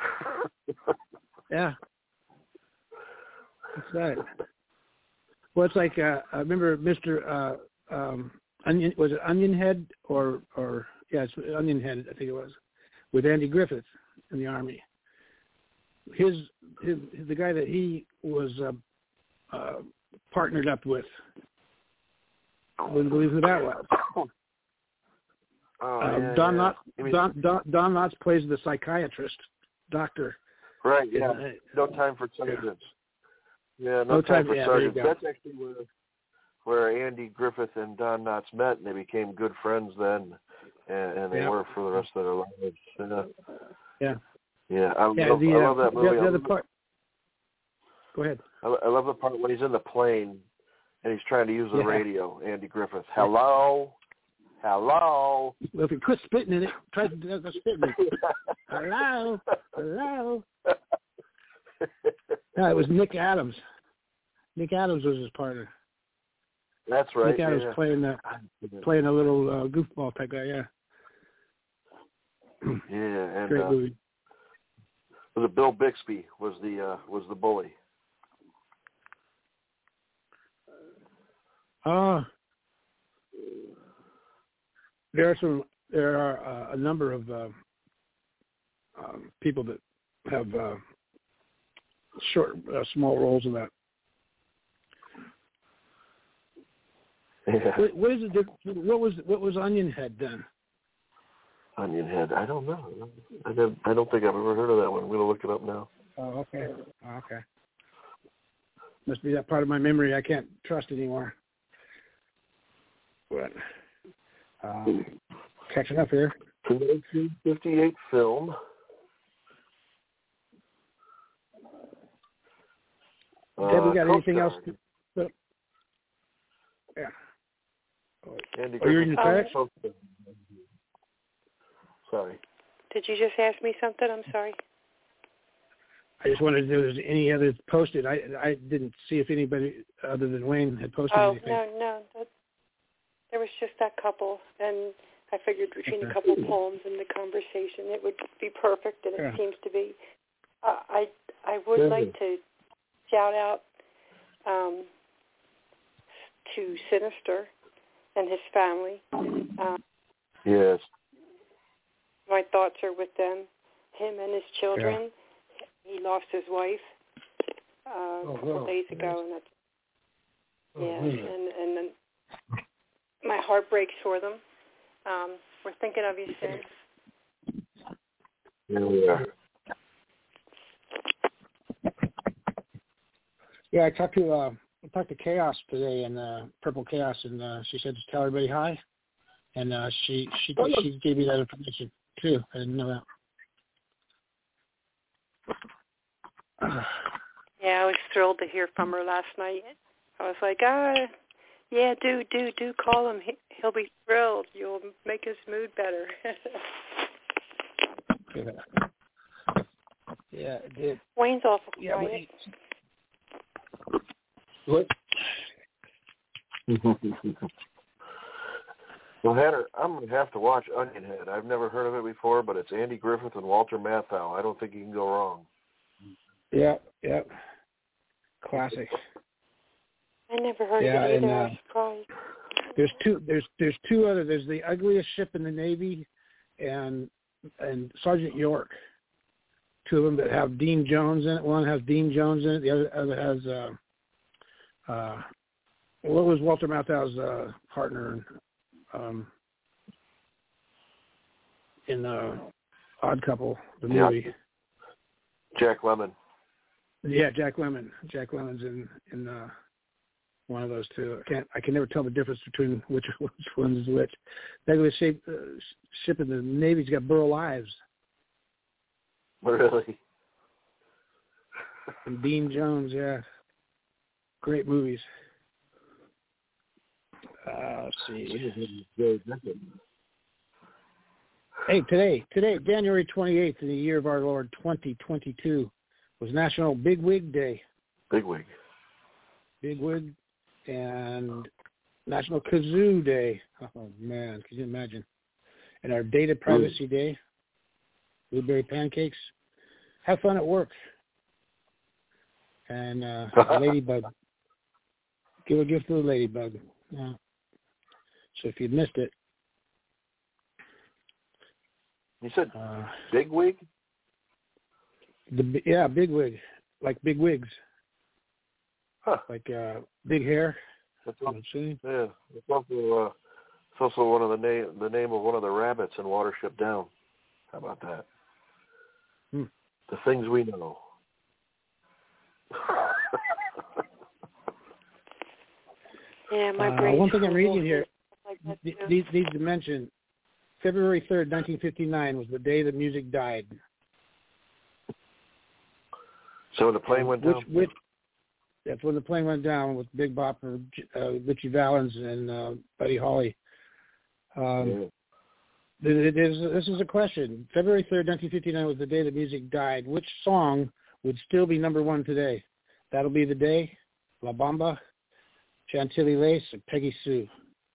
Yeah. That's right. Well, it's like, I remember Mr. Onion, was it Onion Head or it's Onion Head, I think it was, with Andy Griffith in the Army. The guy that he was partnered up with, I wouldn't believe who that was. Don Knotts plays the psychiatrist, doctor. Right, yeah. No Time for Sergeants. Yeah, No Time for Sergeants. That's actually where Andy Griffith and Don Knotts met, and they became good friends then, and they were for the rest of their lives. Yeah. Yeah, I love that movie. The other part. Go ahead. I love the part when he's in the plane and he's trying to use the radio. Andy Griffith, hello. Well, if you quit spitting in it, try to spit in it. Hello. No, it was Nick Adams. Nick Adams was his partner. That's right. Nick Adams playing a little goofball type guy. Yeah. Yeah, and great movie. Was it Bill Bixby was the bully? There are a number of people that have small roles in that. Yeah. What is it? What was Onion Head then? Onion Head. I don't know. I don't think I've ever heard of that one. I'm going to look it up now. Oh, okay. Must be that part of my memory I can't trust anymore. But catching up here. 1958 film. Deb, we got anything else? Yeah. Andy Are you reading the text? Sorry. Did you just ask me something? I'm sorry. I just wondered if there was any others posted. I didn't see if anybody other than Wayne had posted anything. No. There was just that couple, and I figured between a couple poems and the conversation, it would be perfect, and it seems to be. I would like to shout out to Sinister and his family. Yes. My thoughts are with them, him and his children. Yeah. He lost his wife a couple days ago, and that's and then my heart breaks for them. We're thinking of you, Sid. Here we are. Yeah, I talked to Chaos today, and Purple Chaos, and she said to tell everybody hi, and she gave me that information too. I didn't know that. Yeah, I was thrilled to hear from her last night. I was like, yeah, do call him. He'll be thrilled. You'll make his mood better. Yeah, it did. Wayne's awful quiet. What? Well, Hatter, I'm going to have to watch Onion Head. I've never heard of it before, but it's Andy Griffith and Walter Matthau. I don't think you can go wrong. Yeah. Classic. I never heard of it either. I'm surprised. There's two other. There's The Ugliest Ship in the Navy, and Sergeant York. Two of them that have Dean Jones in it. One has Dean Jones in it. The other has what was Walter Matthau's partner in Odd Couple, the movie? Jack Lemmon. Yeah, Jack Lemmon. Jack Lemmon's in one of those two. I can never tell the difference between which one is which. The Ugliest Ship in the Navy's got Burl Ives. Really? And Dean Jones, yeah. Great movies. Let's see. Hey, today, January 28th in the year of our Lord 2022, was National Big Wig Day. Big Wig. And National Kazoo Day. Oh, man, can you imagine? And our Data Privacy Day. Blueberry pancakes. Have fun at work. And Ladybug. Give a gift to the Ladybug. Yeah. So if you missed it. You said Big Wig? Big Wig. Like big wigs. Huh. Like big hair. It's also one of the name of one of the rabbits in Watership Down. How about that? The things we know. Yeah, my brain. One thing I'm reading here needs to mention. February 3rd, 1959 was the day that music died. So when the plane went down? That's when the plane went down with Big Bopper, Ritchie Valens, and Buddy Holly. This is a question. February 3rd, 1959 was the day that music died. Which song would still be number one today? That'll Be the Day, La Bamba, Chantilly Lace, or Peggy Sue?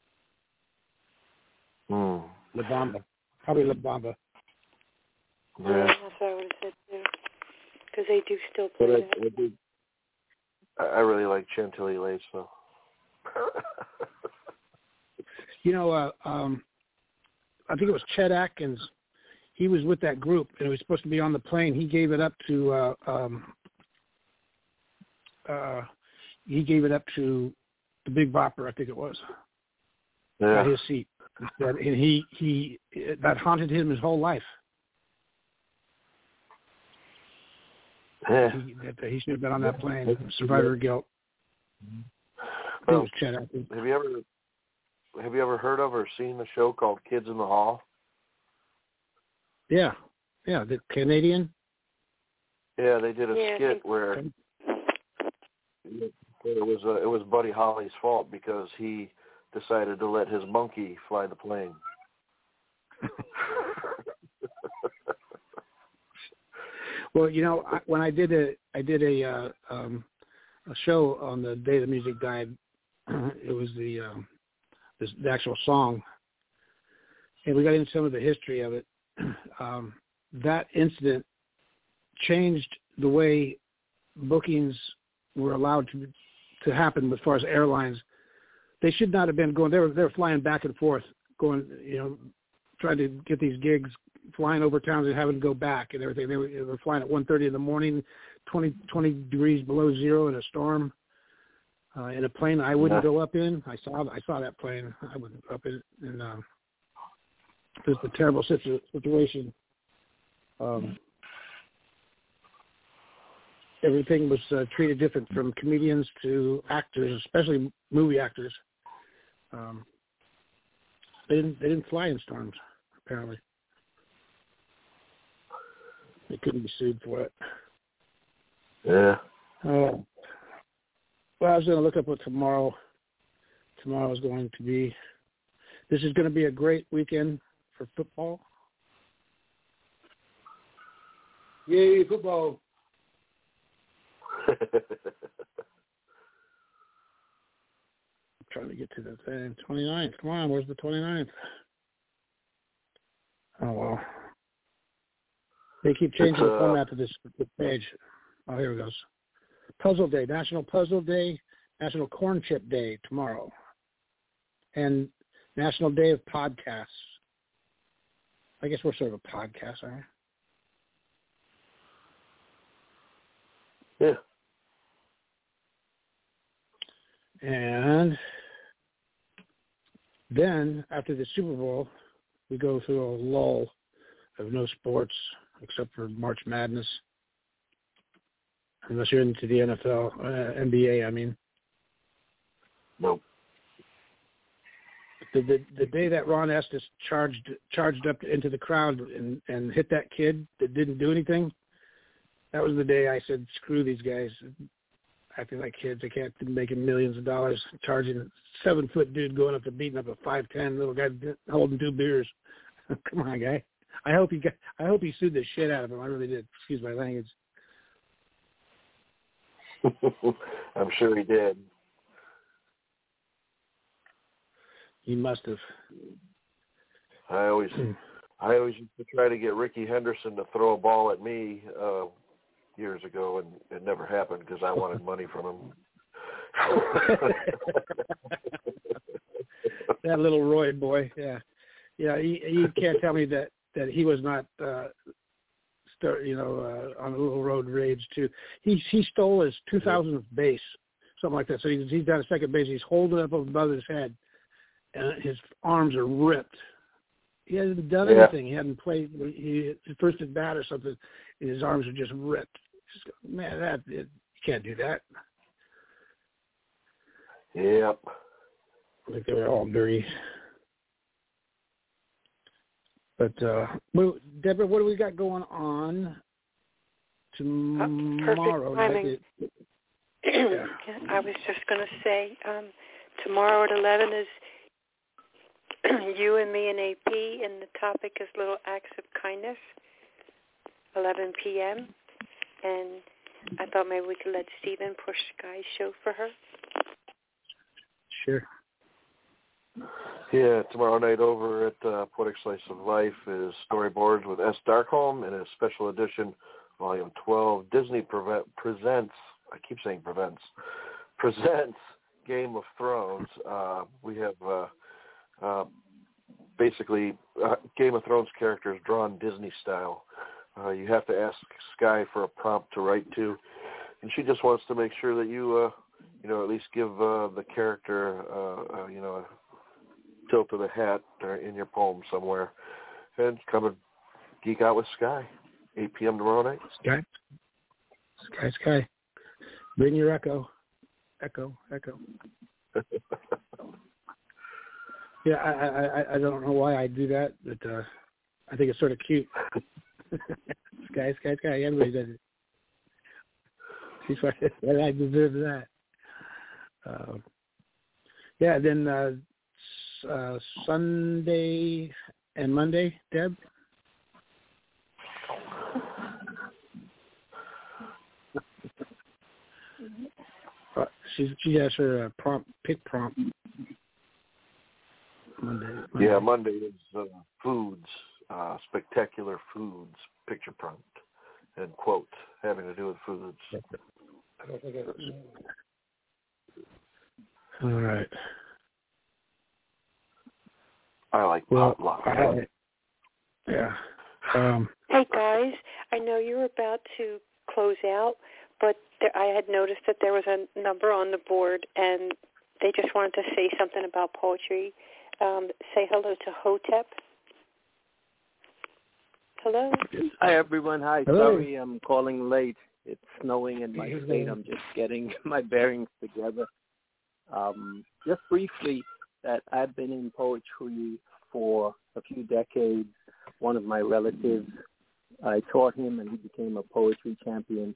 La Bamba. Probably La Bamba. Yeah. That's what I would have said too. Because they do still play that. I really like Chantilly Lace, though. I think it was Chet Atkins. He was with that group, and it was supposed to be on the plane. He gave it up to the Big Bopper, I think it was. Yeah. At his seat. And he that haunted him his whole life. Yeah. He should have been on that plane. Survivor of guilt. Well, Chet Atkins. Have you ever heard of or seen the show called Kids in the Hall? Yeah, the Canadian. Yeah, they did a skit where It was Buddy Holly's fault because he decided to let his monkey fly the plane. Well, when I did a show on the day the music died, it was the actual song, and we got into some of the history of it. That incident changed the way bookings were allowed to happen as far as airlines. They should not have been going. They were flying back and forth, going, trying to get these gigs, flying over towns and having to go back and everything. They were flying at 1:30 in the morning, 20 degrees below zero in a storm, in a plane I wouldn't go up in. I saw that plane. I wouldn't go up in it, and it was a terrible situation. Everything was treated different, from comedians to actors, especially movie actors. They didn't fly in storms, apparently. They couldn't be sued for it. Yeah. Well, I was going to look up what tomorrow is going to be. This is going to be a great weekend for football. Yay, football. I'm trying to get to the thing. 29th. Come on, where's the 29th? Oh, well. They keep changing the format of this page. Oh, here it goes. Puzzle Day, National Puzzle Day, National Corn Chip Day tomorrow, and National Day of Podcasts. I guess we're sort of a podcast, aren't we? Yeah. And then after the Super Bowl, we go through a lull of no sports except for March Madness. Unless you're into the NFL, NBA, I mean. Nope. The day that Ron Estes charged up into the crowd and hit that kid that didn't do anything, that was the day I said, screw these guys. Acting like kids. They can't be making millions of dollars charging a 7-foot dude going up to beating up a 5'10" little guy holding 2 beers. Come on, guy. I hope he sued the shit out of him. I really did. Excuse my language. I'm sure he did. He must have. I always used to try to get Ricky Henderson to throw a ball at me years ago, and it never happened because I wanted money from him. That little Roy boy, yeah. He can't tell me that he was not, on a little road rage too. He stole his 2000th base, something like that. So he's down at second base. He's holding it up above his head, and his arms are ripped. He hasn't done anything. He hadn't played. His first at bat or something, and his arms are just ripped. Man, you can't do that. Yep. I think they were all dirty. But, Deborah, what do we got going on tomorrow? Perfect timing. I was just going to say, tomorrow at 11 is you and me and AP, and the topic is Little Acts of Kindness, 11 p.m., and I thought maybe we could let Stephen push Sky's show for her. Sure. Yeah, tomorrow night over at Poetic Slice of Life is Storyboards with S. Darkholm and a special edition, Volume 12. Disney presents Game of Thrones. We have basically Game of Thrones characters drawn Disney style. You have to ask Sky for a prompt to write to, and she just wants to make sure that you, at least give the character, a tilt of the hat in your poem somewhere, and come and geek out with Sky. 8 p.m. tomorrow night. Sky. Bring your echo. Yeah, I don't know why I do that, but I think it's sort of cute. Sky. Everybody does it. I deserve that. Then Sunday and Monday, Deb? She has her pick prompt. Monday. Yeah, Monday is foods, spectacular foods, picture prompt, and quote having to do with foods. I don't think All right. I like potluck. Yeah. Hey guys, I know you're about to close out, but I had noticed that there was a number on the board, and they just wanted to say something about poetry. Say hello to Hotep. Hello. Hi, everyone. Hi. Hello. Sorry I'm calling late. It's snowing in my state. I'm just getting my bearings together. Just briefly, that I've been in poetry for a few decades. One of my relatives, I taught him, and he became a poetry champion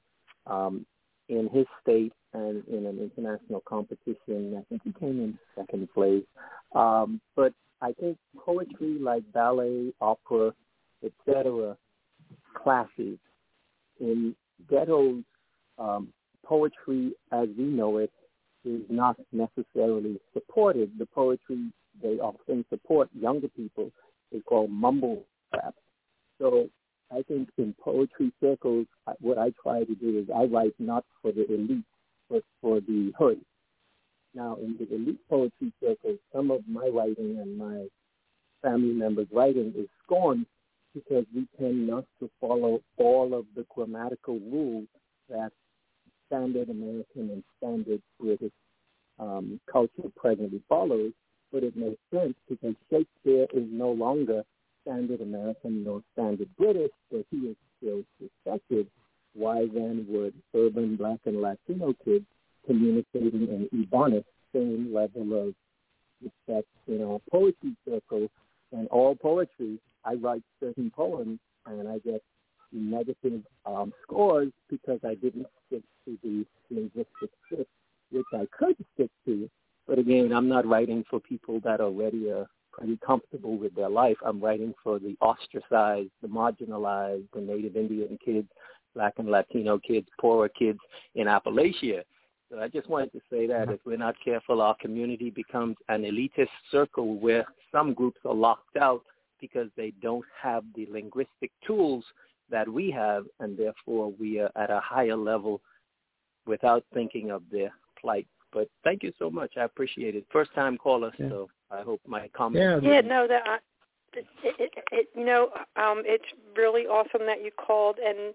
in his state and in an international competition. I think he came in second place. But I think poetry like ballet, opera, etc., classes in ghettos, poetry as we know it is not necessarily supported. The poetry they often support younger people is called mumble rap. So I think in poetry circles, what I try to do is I write not for the elite, but for the hood. Now, in the elite poetry circles, some of my writing and my family members' writing is scorned because we tend not to follow all of the grammatical rules that standard American and standard British culture presently follows. But it makes sense because Shakespeare is no longer standard American nor standard British, but he is still respected. Why then would urban Black and Latino kids communicating in Ebonics same level of respect in our poetry circle? And all poetry, I write certain poems and I get negative scores because I didn't stick to the linguistic script, which I could stick to. But again, I'm not writing for people that already are pretty comfortable with their life. I'm writing for the ostracized, the marginalized, the Native Indian kids, Black and Latino kids, poorer kids in Appalachia. So I just wanted to say that if we're not careful, our community becomes an elitist circle where some groups are locked out because they don't have the linguistic tools that we have, and therefore we are at a higher level without thinking of their plight. But thank you so much. I appreciate it. First time caller, so I hope my comment. It's really awesome that you called, and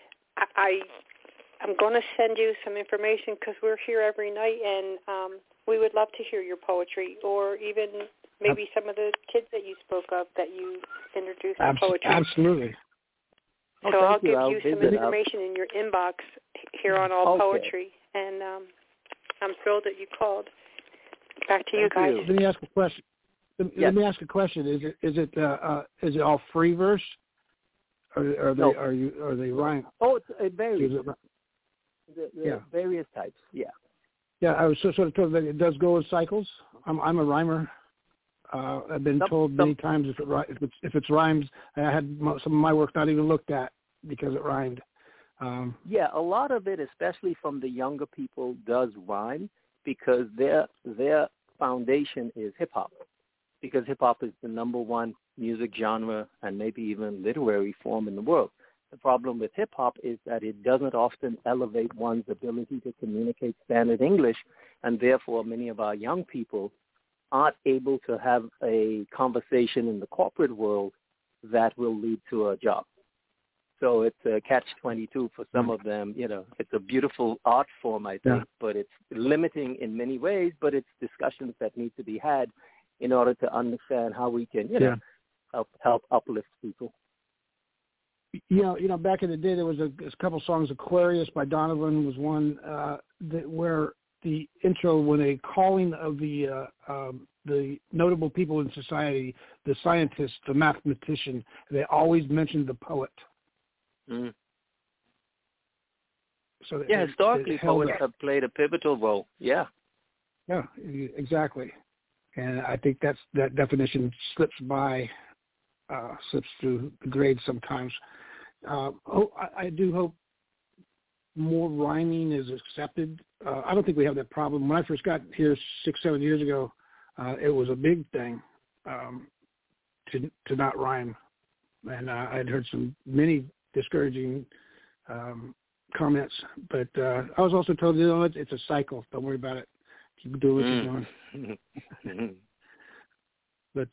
I'm going to send you some information because we're here every night, and we would love to hear your poetry, or even maybe some of the kids that you spoke of that you introduced in poetry. Absolutely. So I'll give you some information in your inbox here on All Poetry, and I'm thrilled that you called. Back to you guys. Let me ask a question. Let me ask a question. Is it all free verse? Are they rhyme? Oh, it varies. Various types. Yeah. Yeah, I was sort of told that it does go in cycles. I'm a rhymer. I've been told many times if it's rhymes, I had some of my work not even looked at because it rhymed. A lot of it, especially from the younger people, does rhyme because their foundation is hip hop. Because hip hop is the number one music genre and maybe even literary form in the world. The problem with hip hop is that it doesn't often elevate one's ability to communicate standard English, and therefore many of our young people aren't able to have a conversation in the corporate world that will lead to a job. So it's a catch-22 for some of them. You know, it's a beautiful art form, I think, but it's limiting in many ways, but it's discussions that need to be had in order to understand how we can, help uplift people. You know, back in the day, there was a couple songs. Aquarius by Donovan was one where the intro, when a calling of the notable people in society, the scientist, the mathematician, they always mentioned the poet. Mm. So historically, poets have played a pivotal role. Yeah. Yeah, exactly. And I think that definition slips through the grades sometimes. I do hope more rhyming is accepted. I don't think we have that problem. When I first got here 6-7 years ago, it was a big thing to not rhyme, and I'd heard many discouraging comments. But I was also told, it's a cycle. Don't worry about it. Keep doing what you're doing. But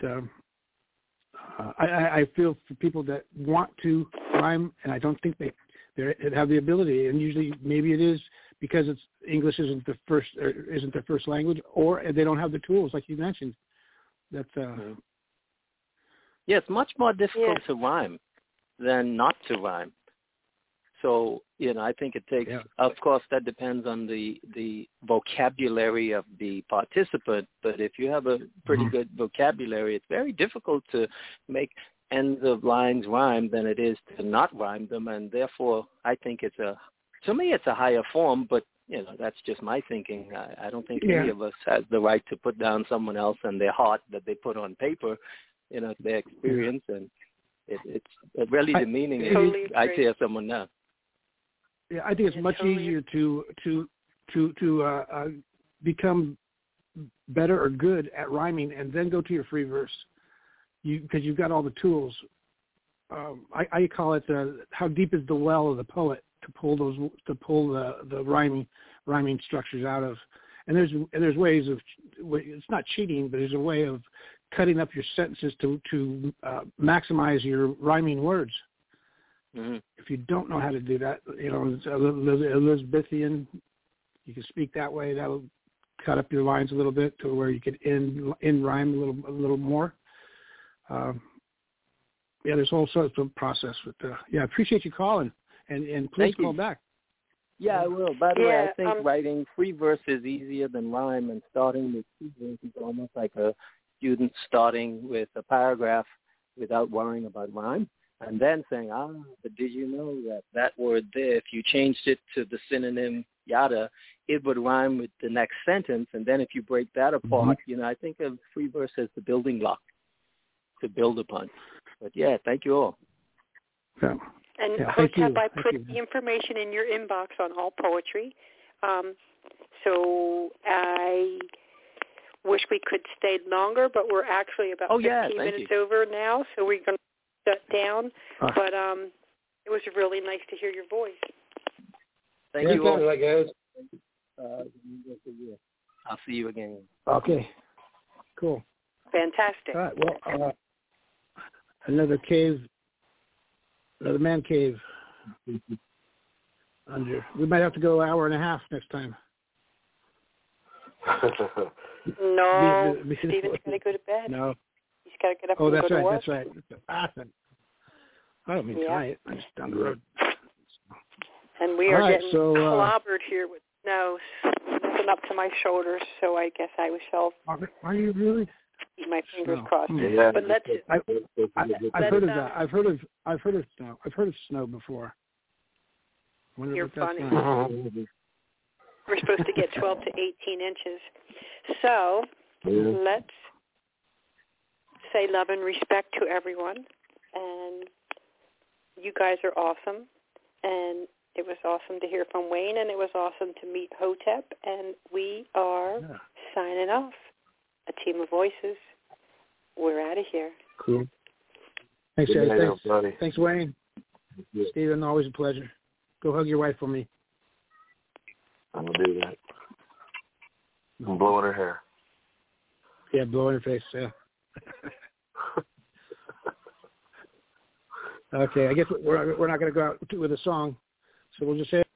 I feel for people that want to rhyme, and I don't think they have the ability. And usually, maybe it is because English isn't their first language, or they don't have the tools, like you mentioned. That's it's much more difficult to rhyme than not to rhyme. So, I think it takes, of course, that depends on the vocabulary of the participant. But if you have a pretty good vocabulary, it's very difficult to make ends of lines rhyme than it is to not rhyme them. And therefore, I think to me, it's a higher form, but, that's just my thinking. I don't think any of us has the right to put down someone else and their heart that they put on paper, their experience. And it's really demeaning if I tell someone now. Yeah, I think it's much easier to become better or good at rhyming and then go to your free verse, because you've got all the tools. I call it how deep is the well of the poet to pull the rhyming structures out of. And there's ways of, it's not cheating, but there's a way of cutting up your sentences to maximize your rhyming words. Mm-hmm. If you don't know how to do that, it's Elizabethan, you can speak that way. That'll cut up your lines a little bit to where you could end rhyme a little more. There's all sorts of process with I appreciate you calling, and please call back. Yeah, I will. By the way, I think writing free verse is easier than rhyme, and starting with free verse is almost like a student starting with a paragraph without worrying about rhyme. And then saying, but did you know that word there, if you changed it to the synonym yada, it would rhyme with the next sentence. And then if you break that apart, I think of free verse as the building block to build upon. But thank you all. Yeah. And Hotep, I put the information in your inbox on All Poetry. So I wish we could stay longer, but we're actually about 15 minutes over now, so we're going to shut down. But it was really nice to hear your voice. Thank you all. Guys. I'll see you again. Okay. Cool. Fantastic. All right. Well, another man cave. We might have to go an hour and a half next time. No, Stephen's got to go to bed. No. He's got to get up and go to work. That's right. I don't mean tonight. I'm just down the road. And we are getting clobbered here with snow. Nothing up to my shoulders, so I guess I shall. Are you really? Keep my fingers crossed. Yeah. But let's. I've heard of that. I've heard of snow. I've heard of snow before. You're funny. We're supposed to get 12 to 18 inches. So let's say love and respect to everyone. And you guys are awesome. And it was awesome to hear from Wayne, and it was awesome to meet Hotep. And we are signing off. A team of voices. We're out of here. Cool. Thanks, guys. Thanks, Wayne. Stephen, always a pleasure. Go hug your wife for me. I'm going to do that. I'm blowing her hair. Yeah, blowing her face, yeah. Okay, I guess we're not going to go out with a song, so we'll just say